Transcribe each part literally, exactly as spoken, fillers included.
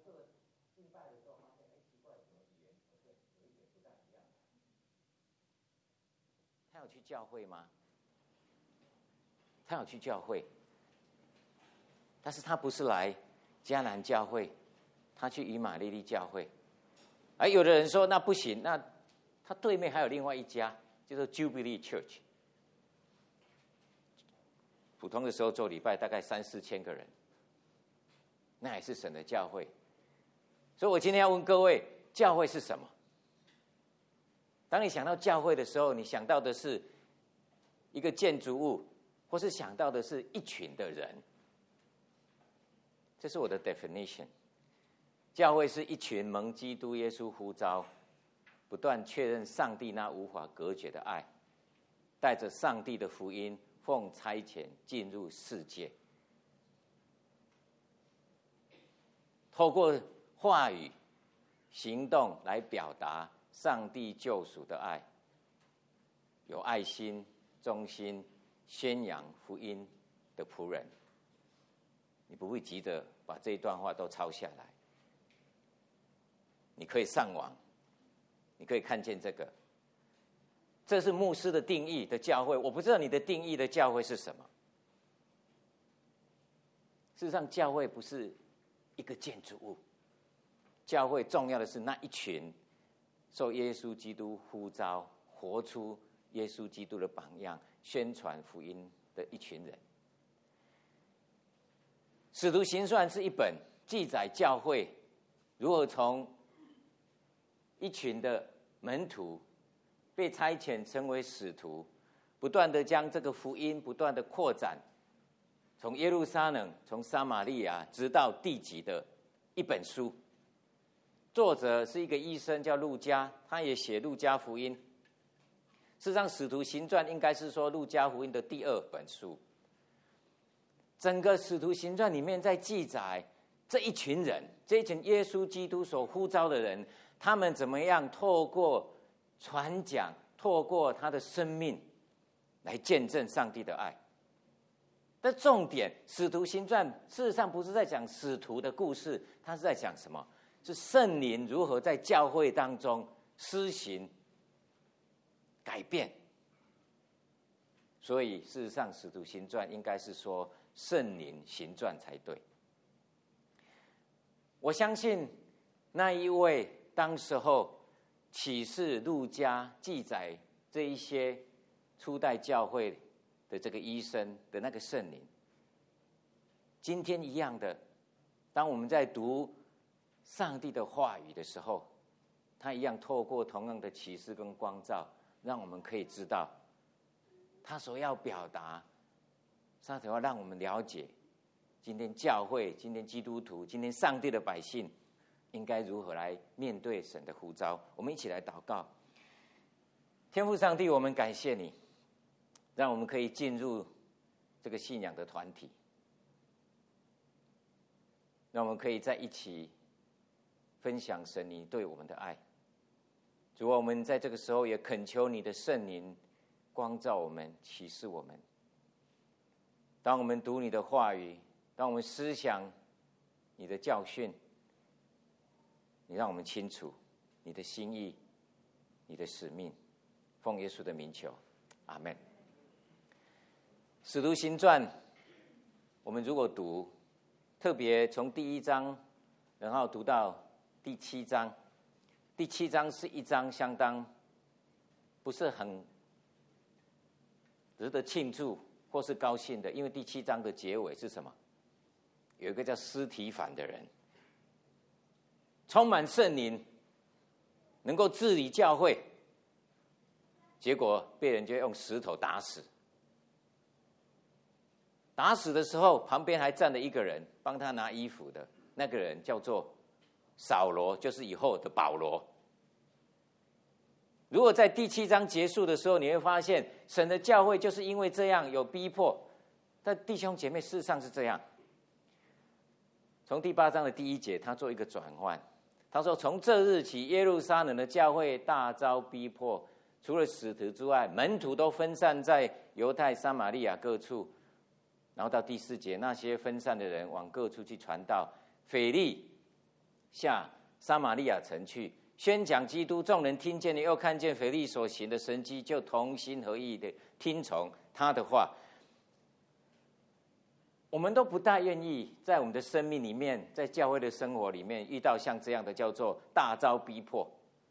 他有去教会吗？他有去教会，但是他不是来迦南教会，他去以马内利教会。而有的人说那不行，那他对面还有另外一家，叫做 Jubilee Church。普通的时候做礼拜大概三四千个人，那也是神的教会。所以我今天要问各位，教会是什么？当你想到教会的时候，你想到的是一个建筑物，或是想到的是一群的人。这是我的 definition。教会是一群蒙基督耶稣呼召，不断确认上帝那无法隔绝的爱，带着上帝的福音，奉差遣进入世界，透过话语、行动来表达上帝救赎的爱，有爱心、忠心宣扬福音的仆人。你不会急着把这一段话都抄下来，你可以上网，你可以看见这个。这是牧师的定义的教会，我不知道你的定义的教会是什么。事实上，教会不是一个建筑物，教会重要的是那一群受耶稣基督呼召、活出耶稣基督的榜样、宣传福音的一群人。使徒行传是一本记载教会如何从一群的门徒被差遣成为使徒，不断的将这个福音不断的扩展，从耶路撒冷、从撒玛利亚直到地极的一本书。作者是一个医生叫路加，他也写路加福音。事实上，使徒行传应该是说路加福音的第二本书。整个使徒行传里面在记载这一群人，这一群耶稣基督所呼召的人，他们怎么样透过传讲，透过他的生命来见证上帝的爱。但重点，使徒行传事实上不是在讲使徒的故事，他是在讲什么？是圣灵如何在教会当中施行改变。所以事实上，使徒行传应该是说圣灵行传才对。我相信那一位当时候启示路加记载这一些初代教会的这个医生的那个圣灵，今天一样的，当我们在读上帝的话语的时候，他一样透过同样的启示跟光照，让我们可以知道他所要表达，他所要让我们了解今天教会、今天基督徒、今天上帝的百姓应该如何来面对神的呼召。我们一起来祷告。天父上帝，我们感谢你，让我们可以进入这个信仰的团体，让我们可以在一起分享神你对我们的爱。主啊，我们在这个时候也恳求你的圣灵光照我们，启示我们。当我们读你的话语，当我们思想你的教训，你让我们清楚你的心意，你的使命。奉耶稣的名求，阿们。使徒行传我们如果读，特别从第一章然后读到第七章，第七章是一章相当不是很值得庆祝或是高兴的，因为第七章的结尾是什么？有一个叫司提反的人，充满圣灵，能够治理教会，结果被人就用石头打死。打死的时候，旁边还站了一个人帮他拿衣服的，那个人叫做扫罗，就是以后的保罗。如果在第七章结束的时候，你会发现神的教会就是因为这样有逼迫。但弟兄姐妹，事实上是这样。从第八章的第一节，他做一个转换，他说：“从这日起，耶路撒冷的教会大遭逼迫，除了使徒之外，门徒都分散在犹太、撒玛利亚各处。”然后到第四节，那些分散的人往各处去传道。腓力下撒玛利亚城去，宣讲基督。众人听见了，又看见腓力所行的神迹，就同心合意的听从他的话。我们都不大愿意在我们的生命里面，在教会的生活里面遇到像这样的叫做大遭逼迫。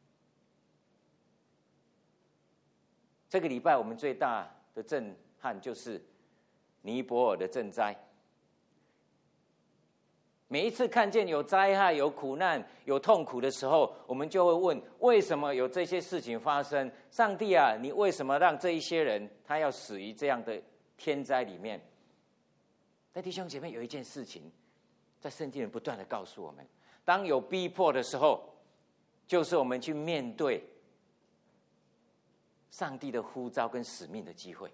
这个礼拜我们最大的震撼就是尼泊尔的震灾。每一次看见有灾害、有苦难、有痛苦的时候，我们就会问：为什么有这些事情发生？上帝啊，你为什么让这一些人他要死于这样的天灾里面？但弟兄姐妹，有一件事情，在圣经里不断的告诉我们：当有逼迫的时候，就是我们去面对上帝的呼召跟使命的机会。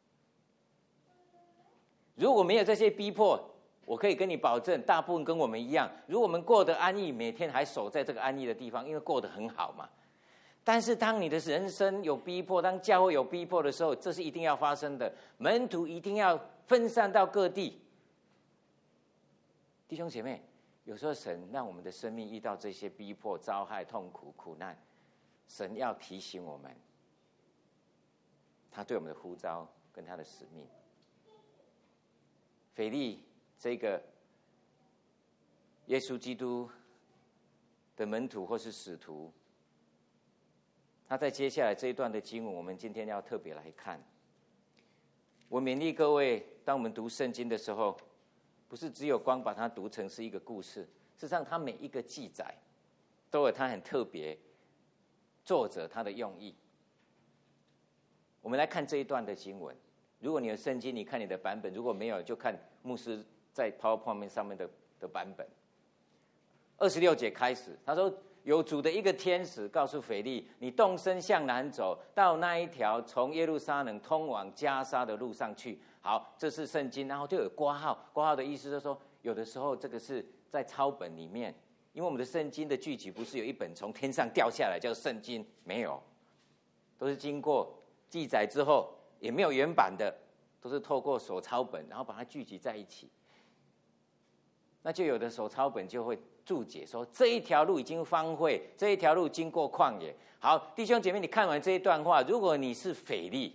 如果没有这些逼迫，我可以跟你保证，大部分跟我们一样，如果我们过得安逸，每天还守在这个安逸的地方，因为过得很好嘛。但是当你的人生有逼迫，当教会有逼迫的时候，这是一定要发生的。门徒一定要分散到各地。弟兄姐妹，有时候神让我们的生命遇到这些逼迫、遭害、痛苦、苦难，神要提醒我们，他对我们的呼召跟他的使命。腓利这个耶稣基督的门徒或是使徒，他在接下来这一段的经文，我们今天要特别来看。我勉励各位，当我们读圣经的时候，不是只有光把它读成是一个故事，事实上它每一个记载都有它很特别作者他的用意。我们来看这一段的经文。如果你有圣经，你看你的版本；如果没有，就看牧师在 PowerPoint 上面的的版本。二十六节开始，他说：“有主的一个天使告诉腓利，你动身向南走，到那一条从耶路撒冷通往加沙的路上去。”好，这是圣经，然后就有括号，括号的意思就是说，有的时候这个是在抄本里面，因为我们的圣经的句集不是有一本从天上掉下来叫圣经，没有，都是经过记载之后，也没有原版的，都是透过手抄本，然后把它聚集在一起。那就有的手抄本就会注解说，这一条路已经荒废，这一条路经过旷野。好，弟兄姐妹，你看完这一段话，如果你是腓利，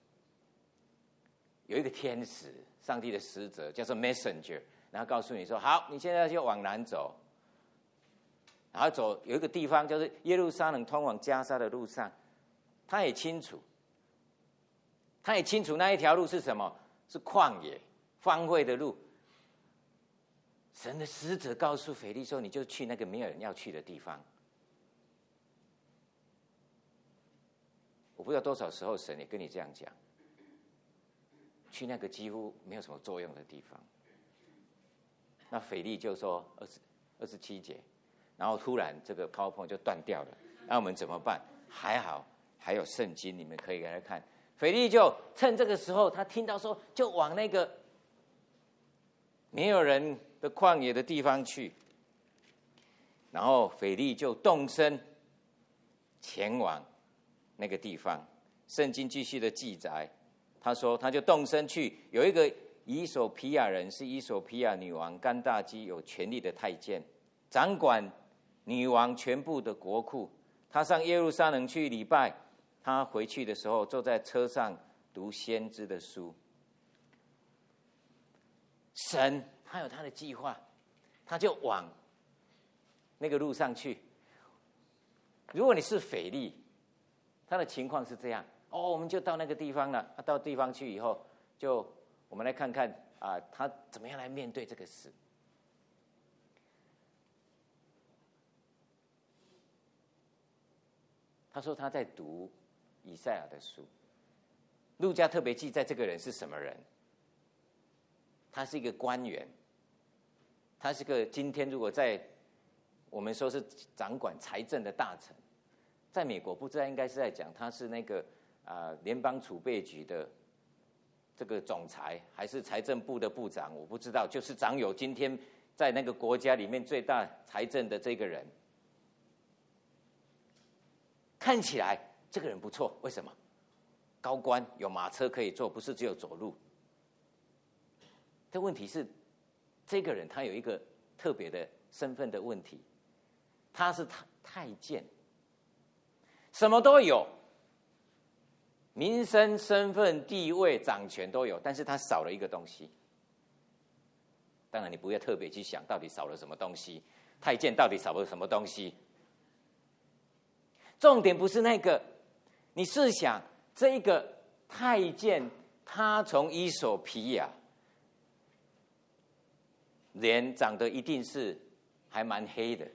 有一个天使，上帝的使者叫做 messenger， 然后告诉你说：好，你现在就往南走，然后走有一个地方就是耶路撒冷通往加沙的路上，他也清楚，他也清楚那一条路是什么，是旷野荒废的路。神的使者告诉腓利说：你就去那个没有人要去的地方。我不知道多少时候神也跟你这样讲，去那个几乎没有什么作用的地方。那腓利就说二十二十七节，然后突然这个 PowerPoint 就断掉了，那我们怎么办？还好还有圣经，你们可以来看。腓利就趁这个时候，他听到说，就往那个没有人的旷野的地方去，然后腓利就动身前往那个地方。圣经继续的记载，他说他就动身去，有一个以索皮亚人，是以索皮亚女王甘大基有权力的太监，掌管女王全部的国库。他上耶路撒冷去礼拜，他回去的时候坐在车上读先知的书。神他有他的计划，他就往那个路上去。如果你是腓利，他的情况是这样：哦，我们就到那个地方了。啊、到地方去以后，就我们来看看啊，他怎么样来面对这个事。他说他在读以赛亚的书。路加特别记载这个人是什么人？他是一个官员，他是个今天如果在我们说是掌管财政的大臣，在美国不知道应该是在讲他是那个啊、呃、联邦储备局的这个总裁，还是财政部的部长，我不知道，就是掌有今天在那个国家里面最大财政的这个人。看起来这个人不错，为什么？高官有马车可以坐，不是只有走路。但问题是，这个人他有一个特别的身份的问题， 他是太监，什么都有，民生、身份、地位、掌权都有，但是他少了一个东西。当然，你不要特别去想到底少了什么东西，太监到底少了什么东西。重点不是那个，你试想，这一个太监，他从伊索比亚，脸长得一定是还蛮黑的。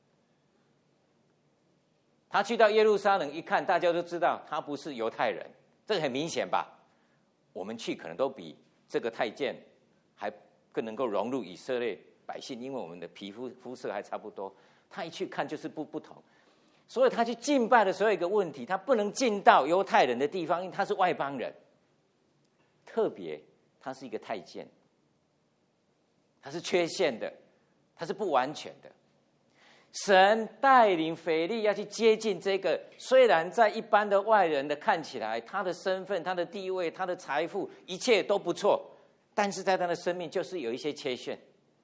他去到耶路撒冷一看，大家都知道他不是犹太人，这个很明显吧？我们去可能都比这个太监还更能够融入以色列百姓，因为我们的皮肤肤色还差不多。他一去看就是不不同，所以他去敬拜的时候有一个问题，他不能进到犹太人的地方，因为他是外邦人。特别他是一个太监，他是缺陷的，他是不完全的。神带领腓利要去接近这个，虽然在一般的外人的看起来，他的身份、他的地位、他的财富，一切都不错，但是在他的生命就是有一些缺陷。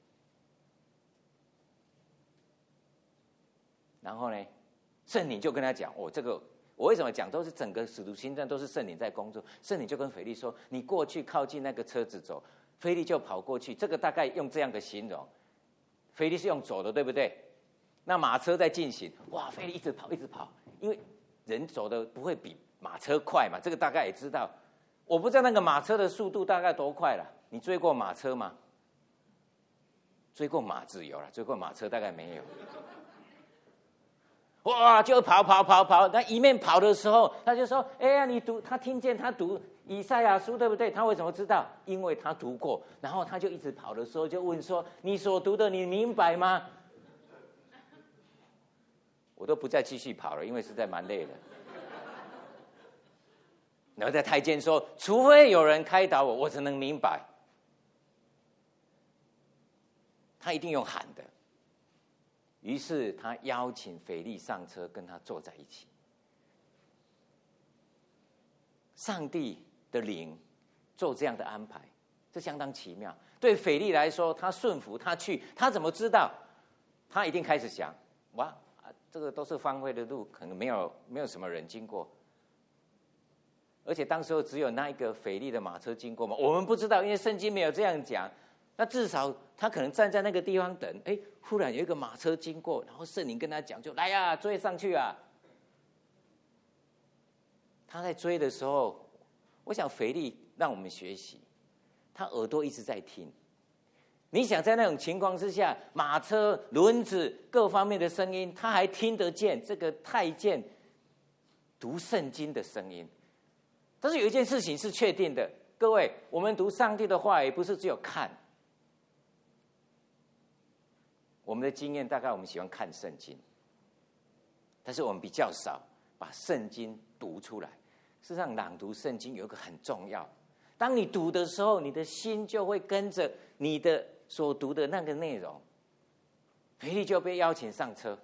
然后呢，圣灵就跟他讲：“哦，这个我为什么讲都是整个使徒行传都是圣灵在工作。”圣灵就跟腓利说：“你过去靠近那个车子走。”腓利就跑过去，这个大概用这样的形容。腓利是用走的，对不对？那马车在进行，哇，腓利一直跑，一直跑，因为人走的不会比马车快嘛，这个大概也知道。我不知道那个马车的速度大概多快了，你追过马车吗？追过马子有了，追过马车大概没有。哇，就跑跑跑跑，他一面跑的时候，他就说：“哎呀，你读，他听见他读以赛亚书，对不对？他为什么知道？因为他读过。然后他就一直跑的时候，就问说：你所读的，你明白吗？”我都不再继续跑了，因为实在蛮累的。然后在太监说：“除非有人开导我，我才能明白。”他一定用喊的。于是他邀请腓利上车，跟他坐在一起。上帝的灵做这样的安排，这相当奇妙。对腓利来说，他顺服，他去，他怎么知道？他一定开始想：哇，这个都是荒废的路，可能没有没有什么人经过。而且当时候只有那一个腓利的马车经过嘛，我们不知道，因为圣经没有这样讲。那至少他可能站在那个地方等，哎，忽然有一个马车经过，然后圣灵跟他讲，就来呀，追上去啊！他在追的时候，我想腓利让我们学习，他耳朵一直在听。你想在那种情况之下，马车、轮子各方面的声音，他还听得见这个太监读圣经的声音。但是有一件事情是确定的，各位，我们读上帝的话也不是只有看。我们的经验大概我们喜欢看圣经，但是我们比较少把圣经读出来。事实上，朗读圣经有一个很重要，当你读的时候，你的心就会跟着你的所读的那个内容。腓利就被邀请上车，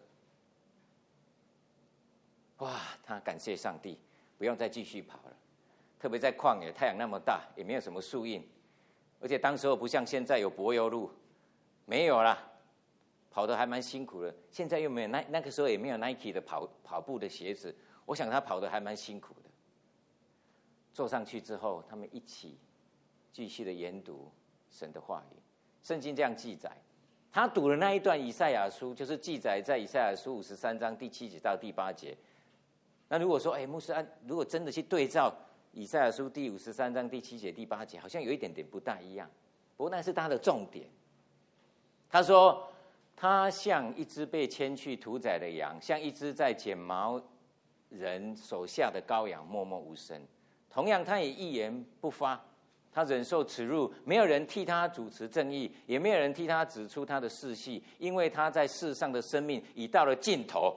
哇，他感谢上帝，不用再继续跑了。特别在旷野，太阳那么大，也没有什么树荫，而且当时候不像现在有柏油路，没有啦。跑得还蛮辛苦的，现在又没有那那个时候也没有 Nike 的跑跑步的鞋子，我想他跑得还蛮辛苦的。坐上去之后，他们一起继续的研读神的话语。圣经这样记载，他读了那一段以赛亚书，就是记载在以赛亚书五十三章第七节到第八节。那如果说，哎，牧师按如果真的去对照以赛亚书第五十三章第七节第八节，好像有一点点不大一样。不过那是他的重点。他说，他像一只被牵去屠宰的羊，像一只在剪毛人手下的羔羊，默默无声。同样，他也一言不发，他忍受耻辱，没有人替他主持正义，也没有人替他指出他的世系，因为他在世上的生命已到了尽头。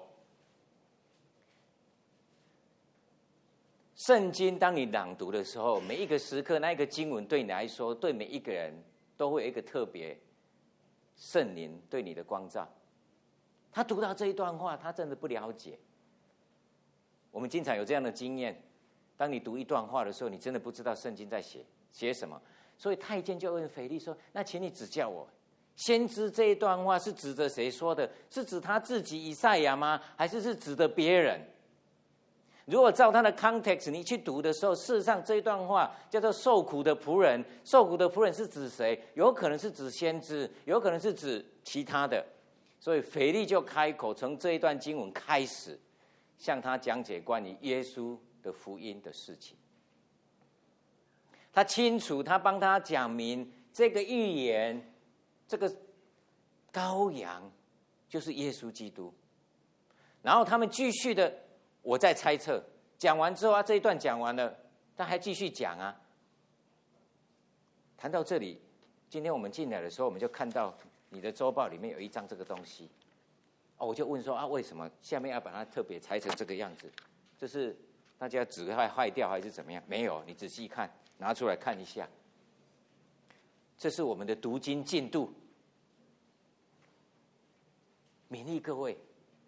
圣经当你朗读的时候，每一个时刻，那一个经文对你来说，对每一个人都会有一个特别圣灵对你的光照。他读到这一段话，他真的不了解。我们经常有这样的经验，当你读一段话的时候，你真的不知道圣经在写写什么。所以太监就问腓利说：“那请你指教我， 先知这一段话是指着谁说的？是指他自己以赛亚吗？还是是指的别人？如果照他的 context 你去读的时候，事实上这一段话叫做受苦的仆人。受苦的仆人是指谁？有可能是指先知，有可能是指其他的。所以腓利就开口，从这一段经文开始，向他讲解关于耶稣的福音的事情。他清楚，他帮他讲明这个预言，这个羔羊就是耶稣基督。然后他们继续的，我在猜测，讲完之后啊，这一段讲完了，他还继续讲啊。谈到这里，今天我们进来的时候，我们就看到你的周报里面有一张这个东西，哦，我就问说啊，为什么下面要把它特别裁成这个样子？这是大家纸坏坏掉还是怎么样？没有，你仔细看，拿出来看一下。这是我们的读经进度，勉励各位。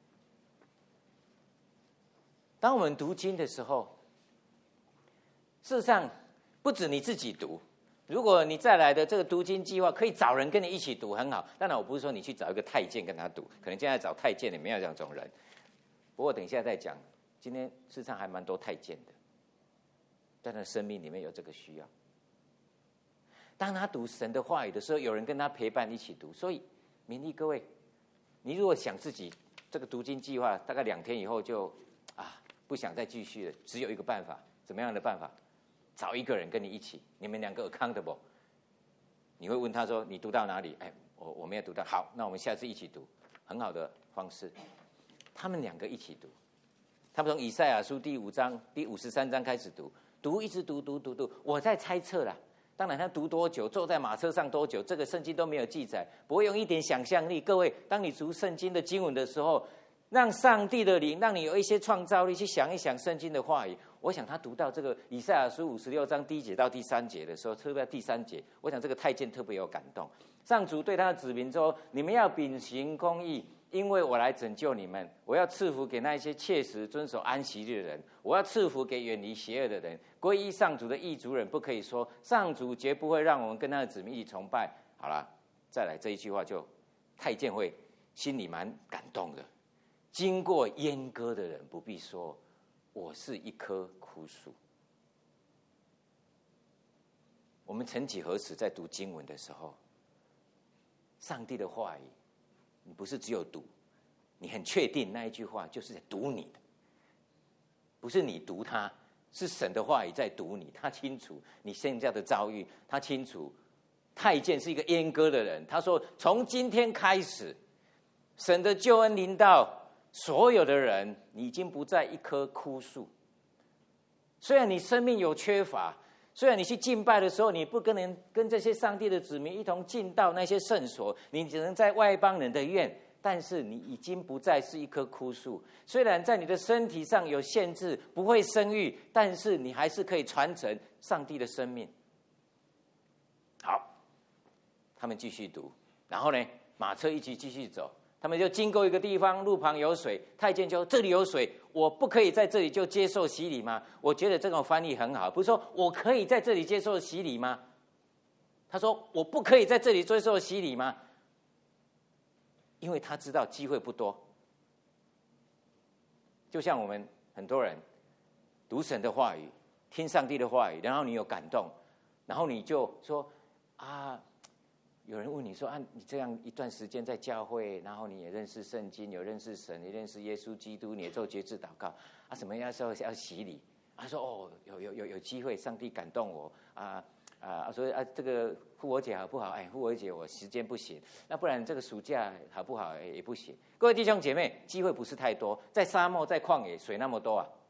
当我们读经的时候，事实上不止你自己读。如果你再来的这个读经计划可以找人跟你一起读，很好。当然，我不是说你去找一个太监跟他读，可能现在找太监也没有这种人。不过等一下再讲。今天事实上还蛮多太监的，在他的生命里面有这个需要。当他读神的话语的时候，有人跟他陪伴一起读。所以勉励各位，你如果想自己这个读经计划，大概两天以后就啊不想再继续了，只有一个办法，怎么样的办法？找一个人跟你一起，你们两个 accountable。你会问他说：“你读到哪里？”哎，我我没有读到。好，那我们下次一起读，很好的方式。他们两个一起读，他们从以赛亚书第五章、第五十三章开始读，读一直读读读读。我在猜测啦，当然他读多久，坐在马车上多久，这个圣经都没有记载。不会用一点想象力，各位，当你读圣经的经文的时候，让上帝的灵让你有一些创造力，去想一想圣经的话语。我想他读到这个以赛亚书五十六章第一节到第三节的时候，特别第三节，我想这个太监特别有感动。上主对他的子民说：“你们要秉行公义，因为我来拯救你们。我要赐福给那些切实遵守安息日的人，我要赐福给远离邪恶的人。皈依上主的异族人不可以说，上主绝不会让我们跟他的子民一起崇拜。”好了，再来这一句话就，太监会心里蛮感动的。经过阉割的人不必说，我是一棵枯树。我们曾几何时在读经文的时候，上帝的话语，你不是只有读，你很确定那一句话就是在读你的，不是你读它，是神的话语在读你。他清楚你现在的遭遇，他清楚太监是一个阉割的人。他说：“从今天开始，神的救恩临到所有的人，你已经不再一棵枯树。虽然你生命有缺乏，虽然你去敬拜的时候，你不跟人跟这些上帝的子民一同进到那些圣所，你只能在外邦人的院，但是你已经不再是一棵枯树。虽然在你的身体上有限制，不会生育，但是你还是可以传承上帝的生命。”好，他们继续读，然后呢，马车一起继续走。他们就经过一个地方，路旁有水，太监就这里有水，我不可以在这里就接受洗礼吗？我觉得这种翻译很好，不是说我可以在这里接受洗礼吗？他说我不可以在这里接受洗礼吗？因为他知道机会不多。就像我们很多人读神的话语，听上帝的话语，然后你有感动，然后你就说啊。有人问你说啊，你这样一段时间在教会，然后你也认识圣经，有认识神，你认识耶稣基督，你也做决志祷告啊，什么要说要洗礼？他说哦，有有有有机会，上帝感动我啊啊，所以啊，这个复活节好不好？哎，复活节我时间不行，那不然这个暑假好不好？也不行。各位弟兄姐妹，机会不是太多，在沙漠，在旷野，水那么多啊。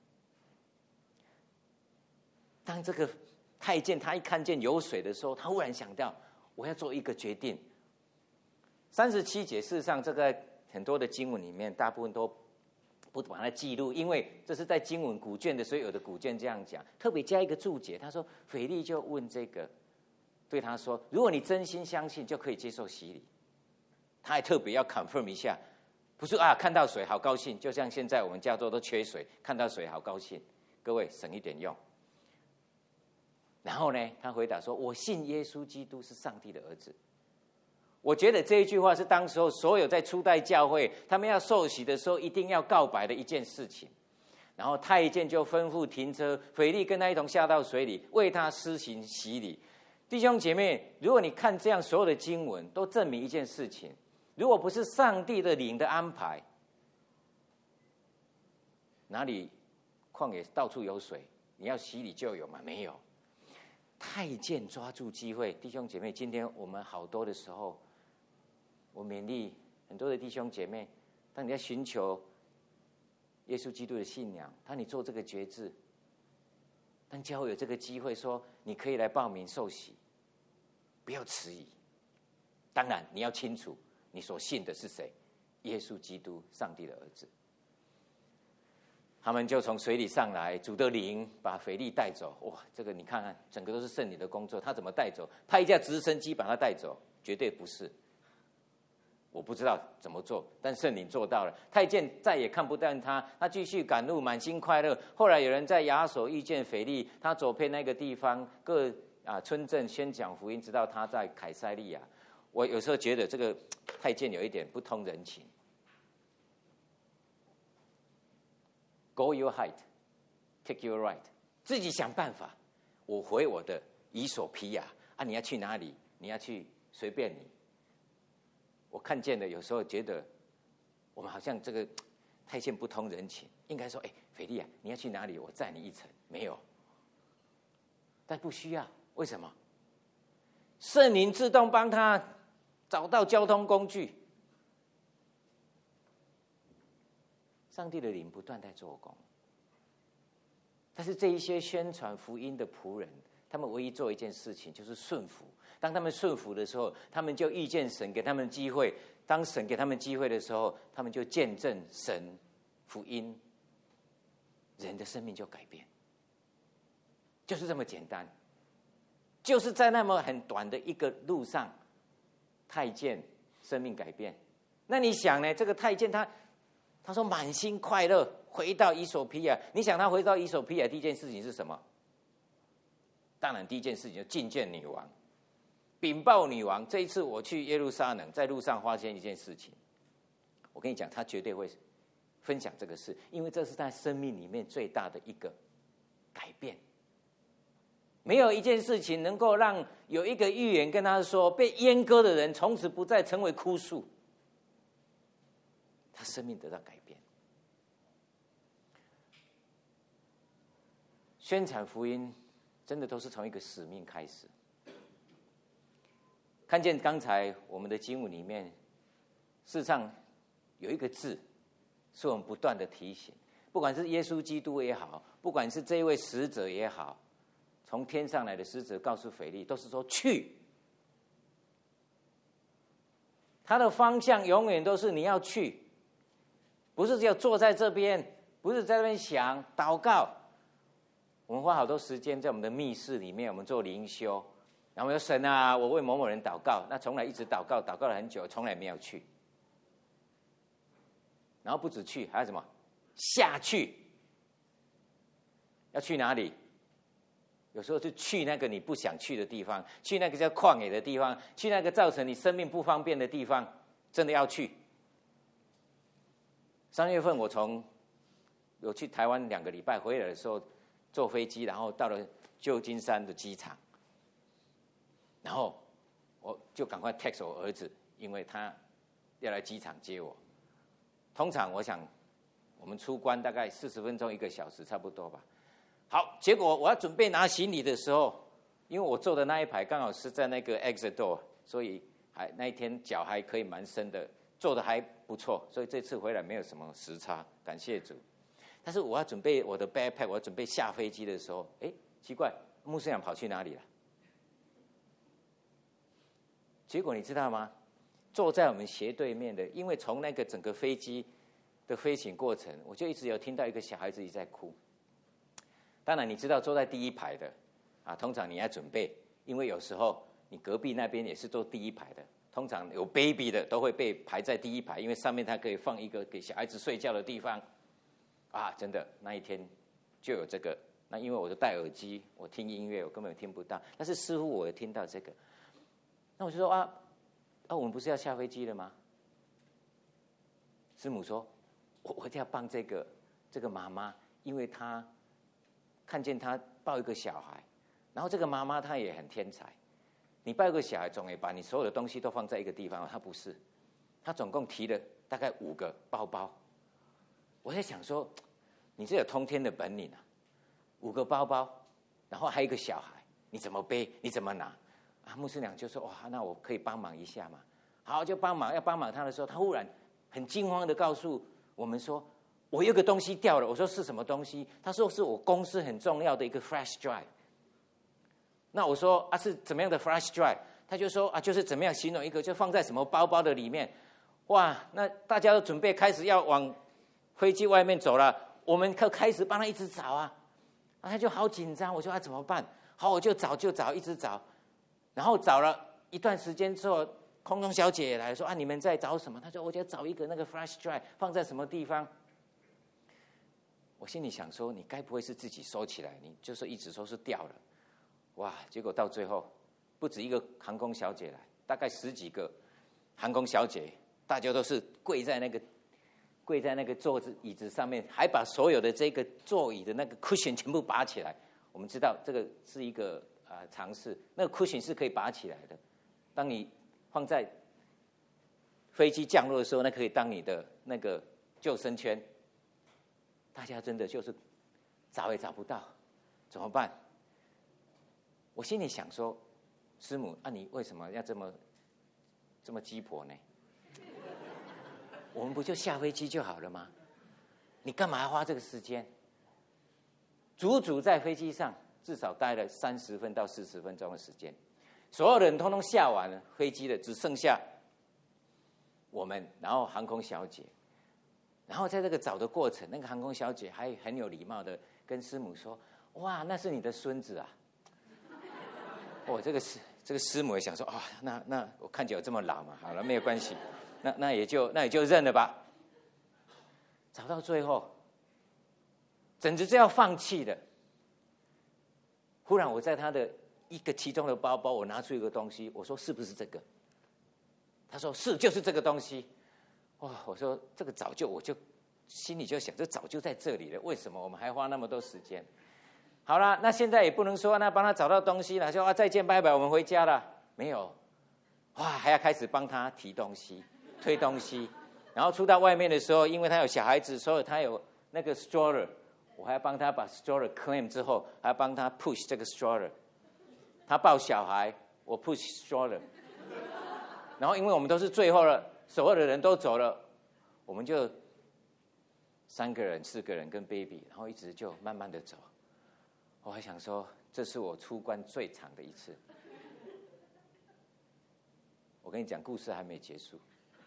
当这个太监他一看见有水的时候，他忽然想到，我要做一个决定。三十七节，事实上这个很多的经文里面，大部分都不把它记录，因为这是在经文古卷的，所以有的古卷这样讲，特别加一个注解。他说，腓利就问这个，对他说，如果你真心相信，就可以接受洗礼。他还特别要 confirm 一下，不是啊，看到水好高兴，就像现在我们加州都缺水，看到水好高兴。各位省一点用。然后呢，他回答说：“我信耶稣基督是上帝的儿子。 我觉得这一句话是当时候所有在初代教会他们要受洗的时候一定要告白的一件事情。然后太监就吩咐停车，腓力跟他一同下到水里，为他施行洗礼。弟兄姐妹，如果你看这样所有的经文，都证明一件事情：如果不是上帝的灵的安排，哪里旷野到处有水，你要洗礼就有吗？没有。太监抓住机会，弟兄姐妹，今天我们好多的时候，我勉励很多的弟兄姐妹，当你在寻求耶稣基督的信仰，当你做这个决志，当教会有这个机会说你可以来报名受洗，不要迟疑。当然你要清楚你所信的是谁，耶稣基督，上帝的儿子。他们就从水里上来，主的灵把腓力带走。哇，这个你看看，整个都是圣灵的工作。他怎么带走？派一架直升机把他带走？绝对不是。我不知道怎么做，但圣灵做到了。太监再也看不见他，他继续赶路，满心快乐。后来有人在亚所遇见腓力，他走遍那个地方各啊村镇宣讲福音，直到他在凯撒利亚。我有时候觉得这个太监有一点不通人情。Go your height, take your right， 自己想办法。我回我的以索皮亚啊，你要去哪里？你要去随便你。我看见了，有时候觉得我们好像这个太监不通人情，应该说：“哎，腓力啊，你要去哪里？我载你一程。”没有，但不需要。为什么？圣灵自动帮他找到交通工具。上帝的灵不断在做工，但是这一些宣传福音的仆人，他们唯一做一件事情，就是顺服。当他们顺服的时候，他们就遇见神给他们机会。当神给他们机会的时候，他们就见证神福音，人的生命就改变，就是这么简单。就是在那么很短的一个路上，太监生命改变。那你想呢？这个太监他他说满心快乐回到以索皮亚，你想他回到以索皮亚第一件事情是什么？当然第一件事情就觐见女王，禀报女王。这一次我去耶路撒冷，在路上发现一件事情，我跟你讲，他绝对会分享这个事，因为这是他生命里面最大的一个改变。没有一件事情能够让有一个预言跟他说，被阉割的人从此不再成为枯树，他生命得到改变。宣传福音真的都是从一个使命开始。看见刚才我们的经文里面，事实上有一个字是我们不断的提醒，不管是耶稣基督也好，不管是这一位使者也好，从天上来的使者告诉腓力，都是说去。他的方向永远都是你要去，不是只有坐在这边，不是在那边想祷告。我们花好多时间在我们的密室里面，我们做灵修，然后我们说神啊，我为某某人祷告，那从来一直祷告，祷告了很久，从来没有去。然后不止去，还有什么？下去。要去哪里？有时候就去那个你不想去的地方，去那个叫旷野的地方，去那个造成你生命不方便的地方，真的要去。三月份我从有去台湾两个礼拜，回来的时候坐飞机，然后到了旧金山的机场，然后我就赶快 text 我儿子，因为他要来机场接我。通常我想我们出关大概四十分钟一个小时差不多吧。好，结果我要准备拿行李的时候，因为我坐的那一排刚好是在那个 exit door， 所以还那一天脚还可以蛮深的，坐的还不错，所以这次回来没有什么时差，感谢主。但是我要准备我的 backpack， 我要准备下飞机的时候，哎，奇怪，牧师长跑去哪里了？结果你知道吗？坐在我们斜对面的，因为从那个整个飞机的飞行过程，我就一直有听到一个小孩子一直在哭。当然，你知道坐在第一排的啊，通常你要准备，因为有时候你隔壁那边也是坐第一排的，通常有 baby 的都会被排在第一排，因为上面它可以放一个给小孩子睡觉的地方。啊，真的那一天就有这个。那因为我就戴耳机，我听音乐，我根本听不到。但是似乎我有听到这个，那我就说啊， 啊，我们不是要下飞机了吗？师母说，我我要帮这个这个妈妈，因为她看见她抱一个小孩，然后这个妈妈她也很天才，你抱一个小孩总也把你所有的东西都放在一个地方，她不是，她总共提了大概五个包包。我在想说，你这有通天的本领啊，五个包包，然后还有一个小孩，你怎么背？你怎么拿？啊，牧师娘就说：“哇，那我可以帮忙一下嘛。”好，就帮忙。要帮忙他的时候，他忽然很惊慌的告诉我们说：“我有个东西掉了。”我说：“是什么东西？”他说：“是我公司很重要的一个 flash drive。”那我说：“啊，是怎么样的 flash drive？” 他就说：“啊，就是怎么样形容一个，就放在什么包包的里面。”哇，那大家都准备开始要往飞机外面走了，我们可开始帮他一直找啊。啊，他就好紧张。我说：“啊，怎么办？”好，我就找就找，一直找。然后找了一段时间之后，空中小姐也来说：“啊，你们在找什么？”他说：“我就找一个那个 flash drive 放在什么地方。”我心里想说：“你该不会是自己收起来？你就是一直说是掉了。”哇！结果到最后，不止一个航空小姐来，大概十几个航空小姐，大家都是跪在那个跪在那个桌子椅子上面，还把所有的这个座椅的那个 cushion 全部拔起来。我们知道这个是一个啊、呃、尝试，那个 cushion 是可以拔起来的。当你放在飞机降落的时候，那可以当你的那个救生圈。大家真的就是找也找不到，怎么办？我心里想说，师母啊，你为什么要这么这么鸡婆呢？我们不就下飞机就好了吗？你干嘛要花这个时间？足足在飞机上至少待了三十分到四十分钟的时间，所有的人通通下完了飞机的，只剩下我们，然后航空小姐，然后在这个找的过程，那个航空小姐还很有礼貌的跟师母说：“哇，那是你的孙子啊！”哦，这个师这个师母也想说：“啊、哦，那那我看起来有这么老嘛？好了，没有关系，那那也就那也就认了吧。”找到最后，简直是要放弃的。忽然，我在他的一个其中的包包，我拿出一个东西，我说：“是不是这个？”他说：“是，就是这个东西。”哇！我说这个早就我就心里就想，这早就在这里了，为什么我们还花那么多时间？好了，那现在也不能说那帮他找到东西了，说啊再见拜拜，我们回家了。没有，哇，还要开始帮他提东西、推东西，然后出到外面的时候，因为他有小孩子，所以他有那个 stroller， 我还要帮他把 stroller claim 之后，还要帮他 push 这个 stroller。他抱小孩，我 push stroller。然后因为我们都是最后了。所有的人都走了，我们就三个人、四个人跟 baby， 然后一直就慢慢的走。我还想说，这是我出关最长的一次。我跟你讲，故事还没结束。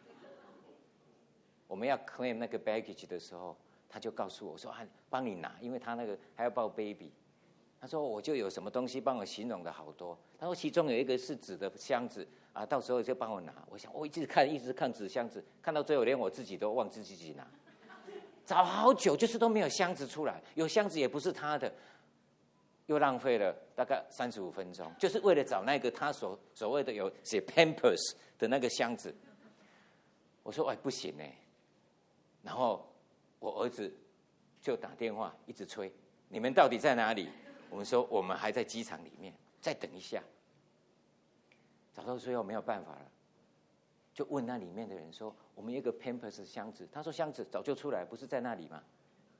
我们要 claim 那个 baggage 的时候，他就告诉我说：“啊，帮你拿，因为他那个还要抱 baby。”他说：“我就有什么东西帮我形容的好多。”他说：“其中有一个是纸的箱子。”啊，到时候就帮我拿。我想，我一直看，一直看纸箱子，看到最后连我自己都忘记自己拿，找好久，就是都没有箱子出来，有箱子也不是他的，又浪费了大概三十五分钟，就是为了找那个他所所谓的有写 Pampers 的那个箱子。我说，哎，不行哎。然后我儿子就打电话一直催，你们到底在哪里？我们说我们还在机场里面，再等一下。找到最后没有办法了，就问那里面的人说：“我们有一个 Pampers 箱子。”他说：“箱子早就出来，不是在那里吗？”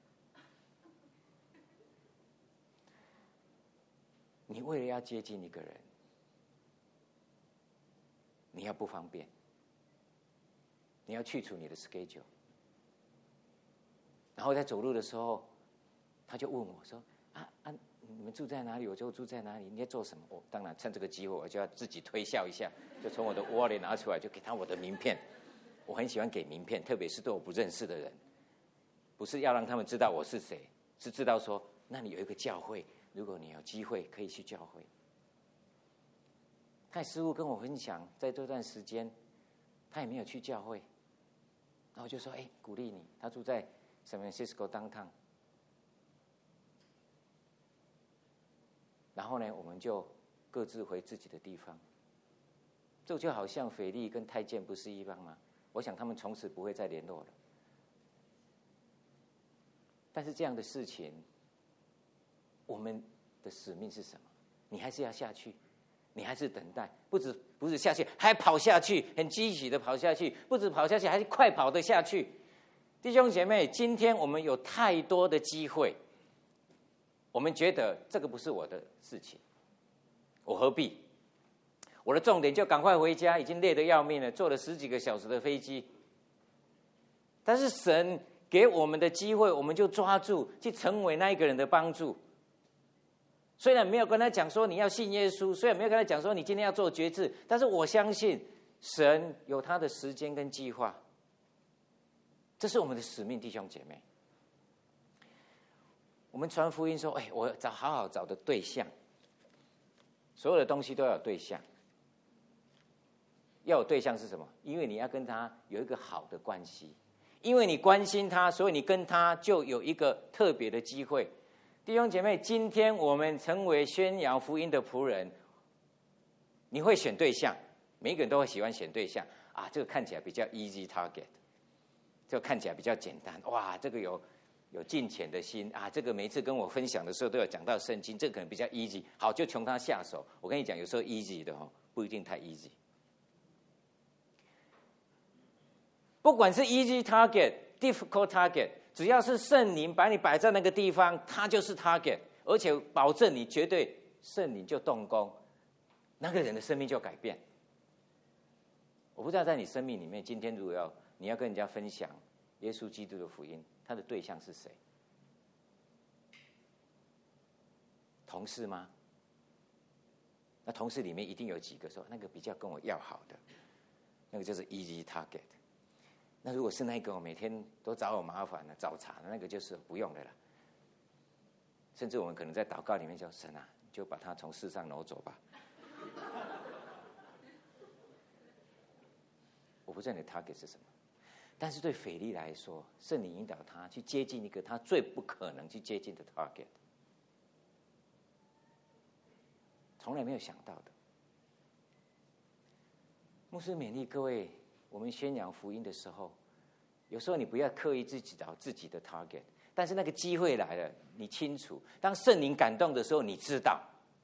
你为了要接近一个人，你要不方便，你要去除你的 schedule。然后在走路的时候，他就问我说：“啊啊！”你们住在哪里？我就住在哪里。你在做什么？我、哦、当然趁这个机会，我就要自己推销一下，就从我的 wallet 拿出来，就给他我的名片。我很喜欢给名片，特别是对我不认识的人，不是要让他们知道我是谁，是知道说那里有一个教会，如果你有机会可以去教会。太师傅跟我分享，在这段时间，他也没有去教会，然后我就说：“哎，鼓励你。”他住在 San Francisco downtown。然后呢，我们就各自回自己的地方。 这就好像腓力跟太监不是一样吗？我想他们从此不会再联络了。但是这样的事情，我们的使命是什么？你还是要下去，你还是等待，不止不是下去，还跑下去，很积极的跑下去，不止跑下去，还是快跑的下去。弟兄姐妹，今天我们有太多的机会，我们觉得这个不是我的事情，我何必？我的重点就赶快回家，已经累得要命了，坐了十几个小时的飞机。但是神给我们的机会，我们就抓住，去成为那一个人的帮助。虽然没有跟他讲说你要信耶稣，虽然没有跟他讲说你今天要做决志，但是我相信神有他的时间跟计划。这是我们的使命，弟兄姐妹。我们传福音说，哎，我找好好找的对象，所有的东西都要有对象。要有对象是什么？因为你要跟他有一个好的关系，因为你关心他，所以你跟他就有一个特别的机会。弟兄姐妹，今天我们成为宣扬福音的仆人，你会选对象，每一个人都会喜欢选对象啊，这个看起来比较 easy target， 这个看起来比较简单，哇，这个有有敬虔的心啊，这个每一次跟我分享的时候都有讲到圣经，这个可能比较 easy， 好，就从他下手。我跟你讲，有时候 easy 的哦，不一定太 easy。不管是 easy target、difficult target， 只要是圣灵把你摆在那个地方，它就是 target， 而且保证你绝对圣灵就动工，那个人的生命就改变。我不知道在你生命里面，今天如果要你要跟人家分享耶稣基督的福音，他的对象是谁？同事吗？那同事里面一定有几个说那个比较跟我要好的，那个就是 easy target。那如果是那个我每天都找我麻烦的、找茬的，那个就是不用的了。甚至我们可能在祷告里面叫神啊，就把他从世上挪走吧。我不知道你的 target 是什么，但是对腓力来说，圣灵引导他去接近一个他最不可能去接近的 target， 从来没有想到的。牧师勉励各位，我们宣扬福音的时候，有时候你不要刻意自己找自己的 target， 但是那个机会来了，你清楚。当圣灵感动的时候，你知道，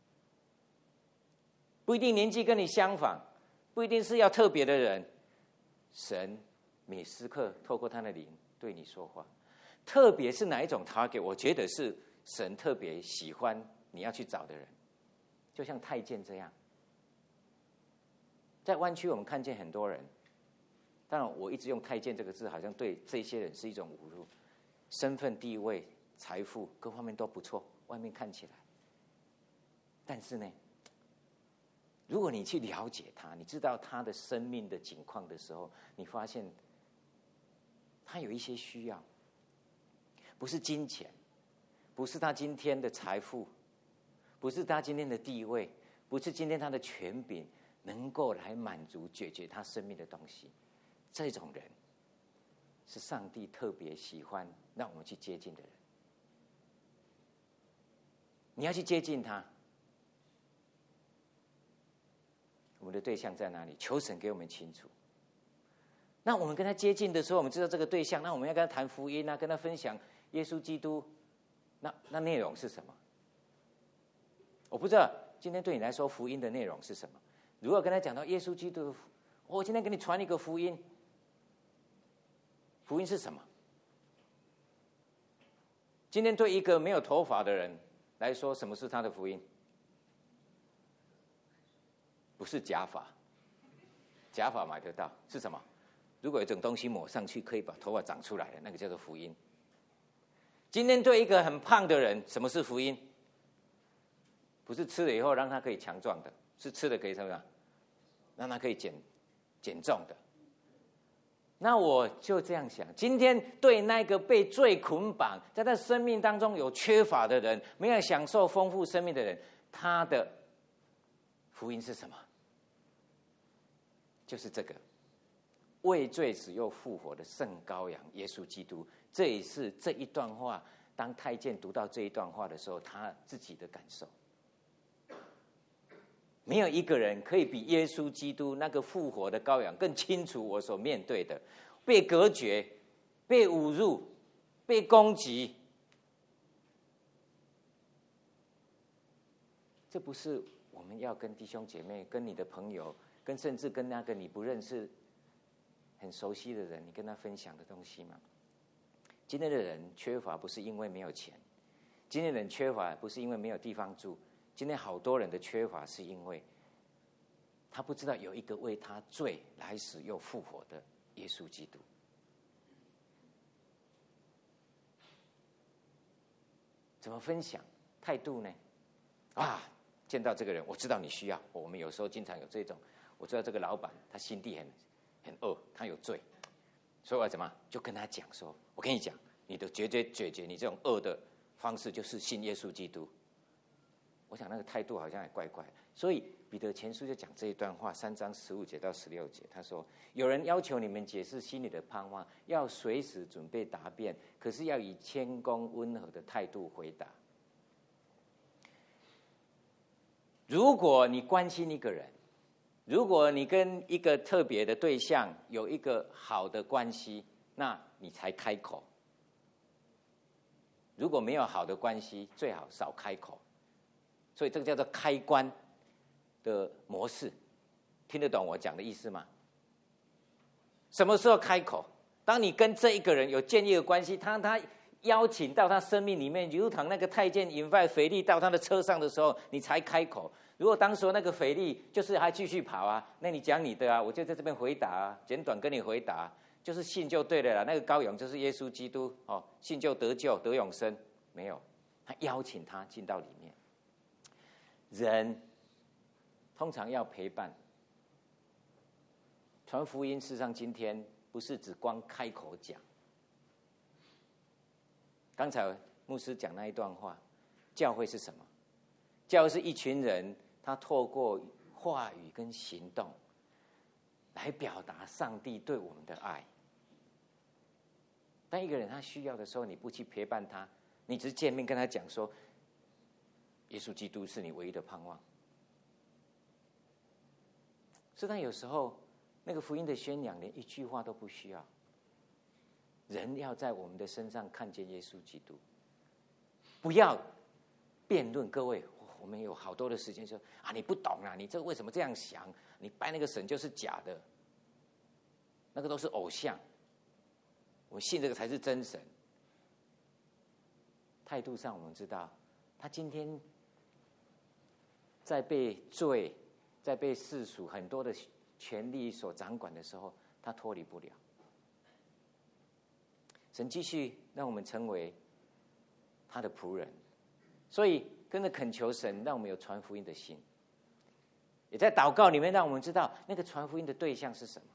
不一定年纪跟你相仿，不一定是要特别的人，神每时刻透过他的灵对你说话。特别是哪一种 target， 我觉得是神特别喜欢你要去找的人，就像太监这样。在湾区我们看见很多人，当然我一直用太监这个字，好像对这些人是一种侮辱。身份地位财富各方面都不错，外面看起来，但是呢，如果你去了解他，你知道他的生命的境况的时候，你发现他有一些需要，不是金钱，不是他今天的财富，不是他今天的地位，不是今天他的权柄能够来满足解决他生命的东西。这种人是上帝特别喜欢让我们去接近的人。你要去接近他，我们的对象在哪里？求神给我们清楚。那我们跟他接近的时候，我们知道这个对象，那我们要跟他谈福音啊，跟他分享耶稣基督，那那内容是什么？我不知道今天对你来说福音的内容是什么。如果跟他讲到耶稣基督，我今天给你传一个福音，福音是什么？今天对一个没有头发的人来说，什么是他的福音？不是假发，假发买得到，是什么？如果有一种东西抹上去可以把头发长出来的，那个叫做福音。今天对一个很胖的人，什么是福音？不是吃了以后让他可以强壮的，是吃了可以什么样？让他可以减减重的。那我就这样想，今天对那个被罪捆绑，在他生命当中有缺乏的人，没有享受丰富生命的人，他的福音是什么？就是这个为罪死又复活的圣羔羊耶稣基督。这也是这一段话，当太监读到这一段话的时候，他自己的感受。 没有一个人可以比耶稣基督那个复活的羔羊更清楚我所面对的，被隔绝、被侮辱、被攻击。这不是我们要跟弟兄姐妹、跟你的朋友、跟甚至跟那个你不认识、很熟悉的人，你跟他分享的东西吗？今天的人缺乏不是因为没有钱，今天的人缺乏不是因为没有地方住，今天好多人的缺乏是因为他不知道有一个为他罪来死又复活的耶稣基督。怎么分享态度呢？啊，见到这个人，我知道你需要。我们有时候经常有这种，我知道这个老板他心地很很恶，他有罪，所以我怎么就跟他讲说，我跟你讲，你的解决解决你这种恶的方式就是信耶稣基督。我想那个态度好像也怪怪的，所以彼得前书就讲这一段话，三章十五节到十六节，他说：有人要求你们解释心里的盼望，要随时准备答辩，可是要以谦恭温和的态度回答。如果你关心一个人，如果你跟一个特别的对象有一个好的关系，那你才开口。如果没有好的关系，最好少开口。所以这个叫做开关的模式，听得懂我讲的意思吗？什么时候开口？当你跟这一个人有建立的关系，当他邀请到他生命里面，如同那个太监引拜腓力到他的车上的时候，你才开口。如果当时那个腓力就是还继续跑啊，那你讲你的啊，我就在这边回答啊，简短跟你回答，就是信就对了啦。那个羔羊就是耶稣基督哦，信就得救得永生。没有，他邀请他进到里面。人通常要陪伴，传福音事实上今天不是只光开口讲。刚才牧师讲那一段话，教会是什么？教会是一群人，他透过话语跟行动来表达上帝对我们的爱。当一个人他需要的时候，你不去陪伴他，你只是见面跟他讲说，耶稣基督是你唯一的盼望。所以，但有时候那个福音的宣扬连一句话都不需要，人要在我们的身上看见耶稣基督，不要辩论。各位，我们有好多的时间说啊，你不懂啊，你这为什么这样想？你拜那个神就是假的，那个都是偶像，我们信这个才是真神。态度上，我们知道，他今天在被罪、在被世俗很多的权力所掌管的时候，他脱离不了。神继续让我们成为他的仆人，所以跟着恳求神，让我们有传福音的心，也在祷告里面让我们知道那个传福音的对象是什么，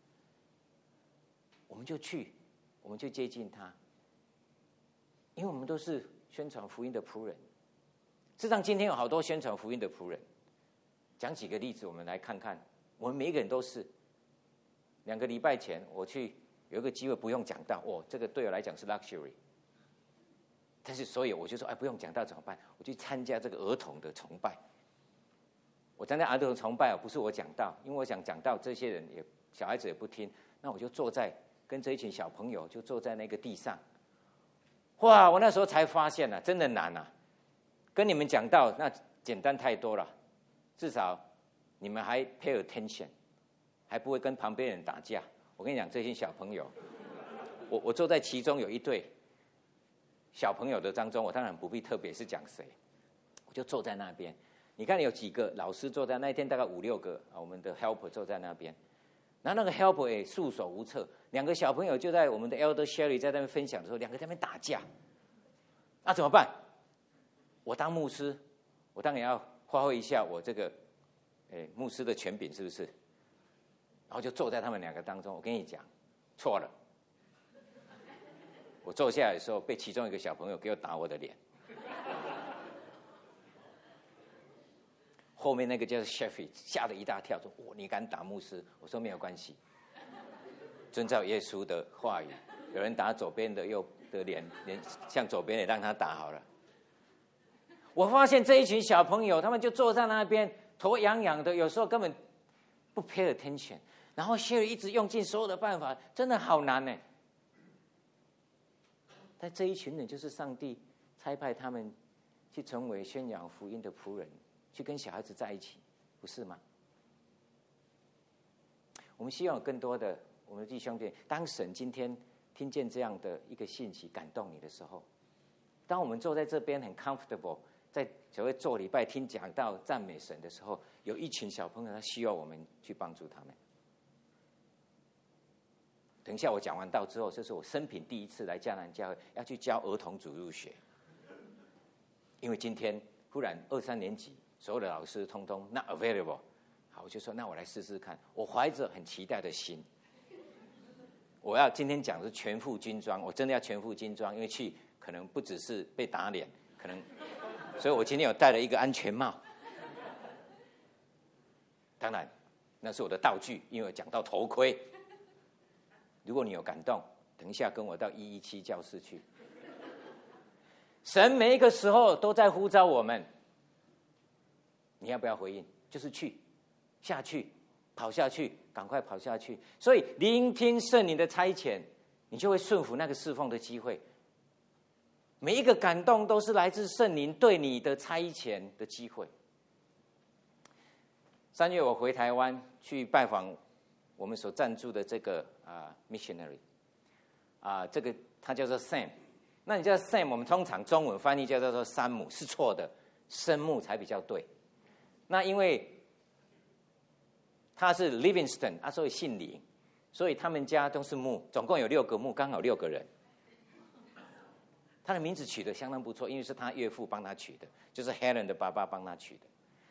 我们就去，我们就接近他，因为我们都是宣传福音的仆人。事实上，今天有好多宣传福音的仆人。讲几个例子，我们来看看。我们每一个人都是。两个礼拜前，我去有一个机会不用讲道，哦，这个对我来讲是 luxury。但是，所以我就说，哎，不用讲道怎么办？我去参加这个儿童的崇拜。我参加儿童崇拜，不是我讲道，因为我想讲道，这些人也小孩子也不听，那我就坐在跟这一群小朋友，就坐在那个地上。哇！我那时候才发现啊，真的难啊！跟你们讲道那简单太多了，至少你们还 pay attention， 还不会跟旁边人打架。我跟你讲，这些小朋友，我我坐在其中有一对小朋友的当中，我当然不必特别是讲谁，我就坐在那边。你看有几个老师坐在那一天，大概五六个啊，我们的 helper 坐在那边。然后那个 helper 也束手无策，两个小朋友就在我们的 elder Sherry 在那边分享的时候，两个在那边打架，那怎么办？我当牧师，我当然要发挥一下我这个，诶，牧师的权柄，是不是？然后就坐在他们两个当中，我跟你讲，错了。我坐下来的时候，被其中一个小朋友给我打我的脸。后面那个叫 Sheffy 吓得一大跳，说：“哦，你敢打牧师？”我说：“没有关系，遵照耶稣的话语，有人打左边的右的脸，脸向左边的让他打好了。”我发现这一群小朋友，他们就坐在那边， 头痒痒的，有时候根本不 pay attention， 然后 Sherry 一直用尽所有的办法，真的好难呢。但这一群人就是上帝差派他们去成为宣扬福音的仆人，去跟小孩子在一起，不是吗？我们希望有更多的我们的弟兄姐妹，当神今天听见这样的一个信息感动你的时候，当我们坐在这边很 comfortable， 在所谓做礼拜、听讲道、赞美神的时候，有一群小朋友他需要我们去帮助他们。等一下我讲完道之后，这是我生平第一次来迦南教会，要去教儿童主日学。因为今天忽然二三年级所有的老师通通 not available， 好，我就说那我来试试看。我怀着很期待的心，我要今天讲的是全副军装，我真的要全副军装，因为去可能不只是被打脸，可能，所以我今天有戴了一个安全帽。当然，那是我的道具，因为我讲到头盔。如果你有感动，等一下跟我到一一七教室去。神每一个时候都在呼召我们，你要不要回应？就是去，下去，跑下去，赶快跑下去。所以聆听圣灵的差遣，你就会顺服那个侍奉的机会。每一个感动都是来自圣灵对你的差遣的机会。三月我回台湾去拜访我们所赞助的这个啊、uh, missionary 啊、uh, 这个他叫做 Sam， 那你叫 Sam， 我们通常中文翻译叫做山姆，是错的，生木才比较对。那因为他是 Livingston， 啊，所以姓李，所以他们家都是木，总共有六个木，刚好六个人。他的名字取得相当不错，因为是他岳父帮他取的，就是 Helen 的爸爸帮他取的。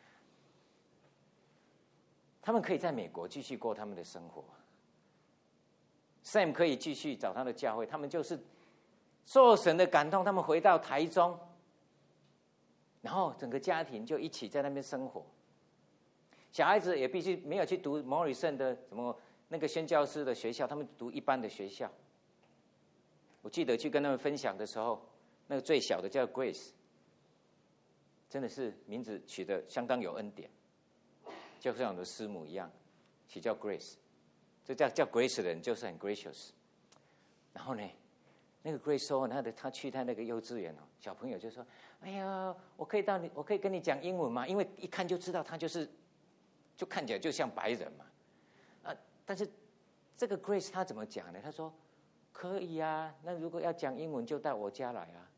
他们可以在美国继续过他们的生活 ，Sam 可以继续找他的教会，他们就是受神的感动，他们回到台中，然后整个家庭就一起在那边生活。小孩子也必须没有去读摩里森的什么那个宣教师的学校，他们读一般的学校。我记得去跟他们分享的时候，那个最小的叫 Grace， 真的是名字取得相当有恩典。就像我的师母一样，其叫 Grace， 这叫叫 Grace 的人就是很 gracious。然后呢，那个 Grace 说，他的他去他那个幼稚园哦，小朋友就说：“哎呀，我可以到你，我可以跟你讲英文吗？”因为一看就知道他就是，就看起来就像白人嘛。啊，但是这个 Grace 他怎么讲呢？他说：“可以啊，那如果要讲英文就到我家来啊。”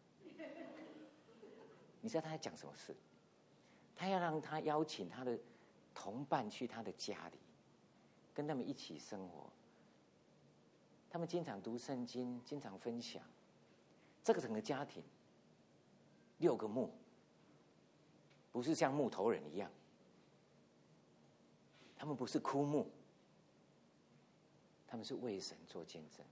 你知道他在讲什么事？他要让他邀请他的同伴去他的家里，跟他们一起生活。他们经常读圣经，经常分享。这个整个家庭，六个木，不是像木头人一样，他们不是枯木，他们是为神做见证。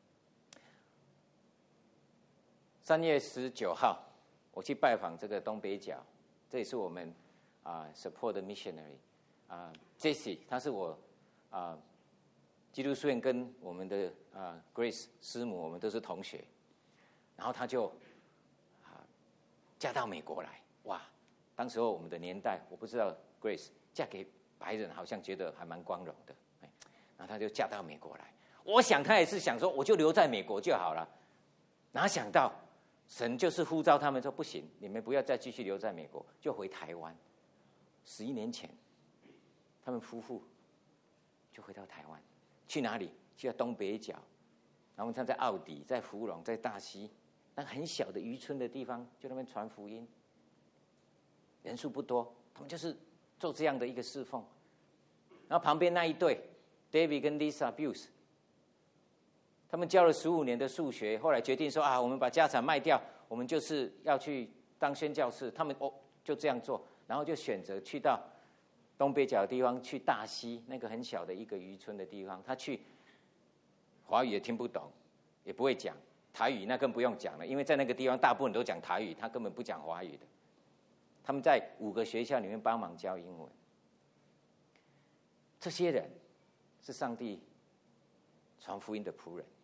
三月十九号，我去拜访这个东北角，这也是我们啊、uh, support 的 missionary。啊、uh, ，Jessie， 她是我啊、uh, 基督书院跟我们的啊、uh, Grace 师母，我们都是同学。然后她就啊、uh, 嫁到美国来，哇！当时候我们的年代，我不知道 Grace 嫁给白人，好像觉得还蛮光荣的。然后她就嫁到美国来，我想她也是想说，我就留在美国就好了。哪想到神就是呼召他们说，不行，你们不要再继续留在美国，就回台湾。十一年前。他们夫妇就回到台湾，去哪里？去到东北角，然后他在奥迪、在福隆、在大溪，那很小的渔村的地方，就那边传福音，人数不多，他们就是做这样的一个侍奉。然后旁边那一对 ，David 跟 Lisa Buse， 他们教了十五年的数学，后来决定说啊，我们把家产卖掉，我们就是要去当宣教士。他们哦就这样做，然后就选择去到东北角的地方，去大溪那个很小的一个渔村的地方，他去华语也听不懂，也不会讲台语，那更不用讲了，因为在那个地方大部分都讲台语，他根本不讲华语的。他们在五个学校里面帮忙教英文。这些人是上帝传福音的仆人，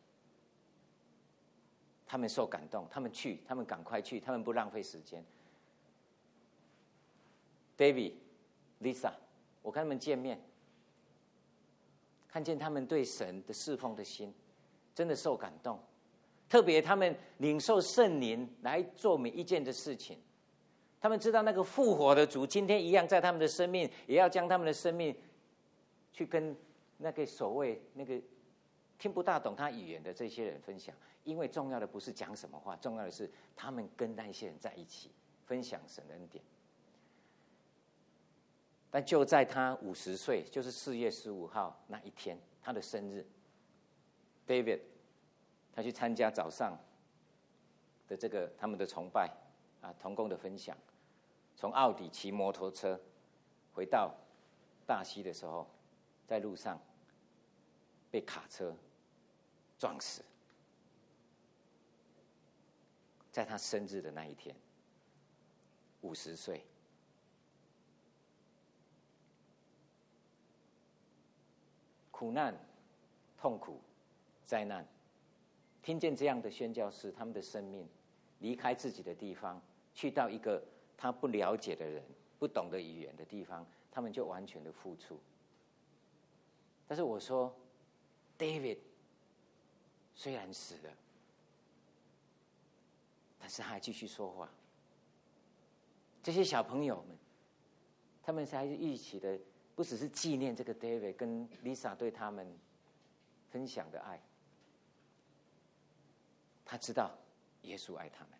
他们受感动，他们去，他们赶快去，他们不浪费时间。David Lisa， 我跟他们见面，看见他们对神的侍奉的心，真的受感动。特别他们领受圣灵来做每一件的事情，他们知道那个复活的主今天一样在他们的生命，也要将他们的生命去跟那个所谓那个听不大懂他语言的这些人分享。因为重要的不是讲什么话，重要的是他们跟那些人在一起分享神的恩典。但就在他五十岁，就是四月十五号那一天，他的生日 ，David， 他去参加早上的这个他们的崇拜啊，同工的分享，从奥迪骑摩托车回到大溪的时候，在路上被卡车撞死，在他生日的那一天，五十岁。苦难、痛苦、灾难，听见这样的宣教士，他们的生命离开自己的地方，去到一个他不了解的人、不懂得语言的地方，他们就完全的付出。但是我说 ，David 虽然死了，但是他还继续说话。这些小朋友们，他们才一起的。不只是纪念这个 David 跟 Lisa 对他们分享的爱，他知道耶稣爱他们。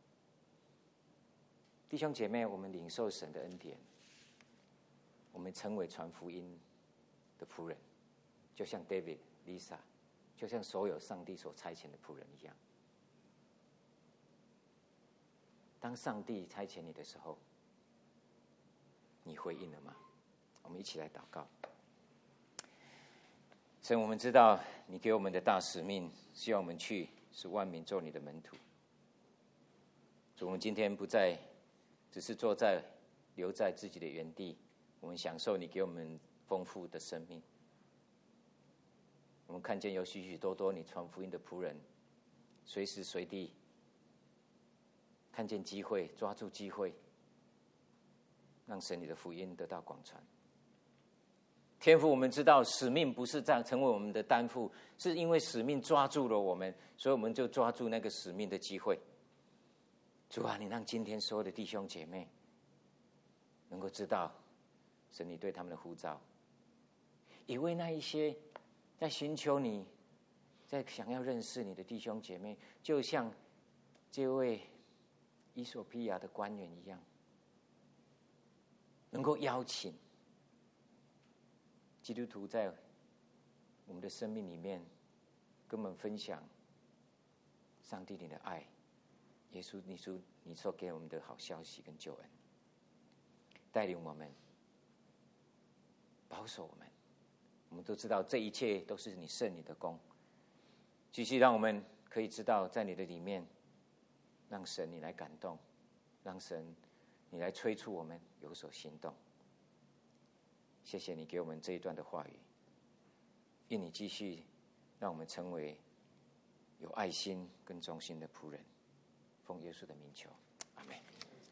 弟兄姐妹，我们领受神的恩典，我们成为传福音的仆人，就像 David、Lisa， 就像所有上帝所差遣的仆人一样。当上帝差遣你的时候，你回应了吗？我们一起来祷告。神，我们知道你给我们的大使命，希望我们去使万民做你的门徒。主，我们今天不再只是坐在留在自己的原地，我们享受你给我们丰富的生命。我们看见有许许多多你传福音的仆人，随时随地看见机会，抓住机会，让神你的福音得到广传。天父，我们知道使命不是这样成为我们的担负，是因为使命抓住了我们，所以我们就抓住那个使命的机会。主啊，你让今天所有的弟兄姐妹能够知道神你对他们的呼召，也为那一些在寻求你、在想要认识你的弟兄姐妹，就像这位以索比亚的官员一样，能够邀请基督徒在我们的生命里面跟我们分享上帝你的爱，耶稣你所你所给我们的好消息跟救恩，带领我们，保守我们。我们都知道这一切都是你圣你的功，继续让我们可以知道在你的里面，让神你来感动，让神你来催促我们有所行动。谢谢你给我们这一段的话语，愿你继续让我们成为有爱心跟忠心的仆人，奉耶稣的名求，阿们。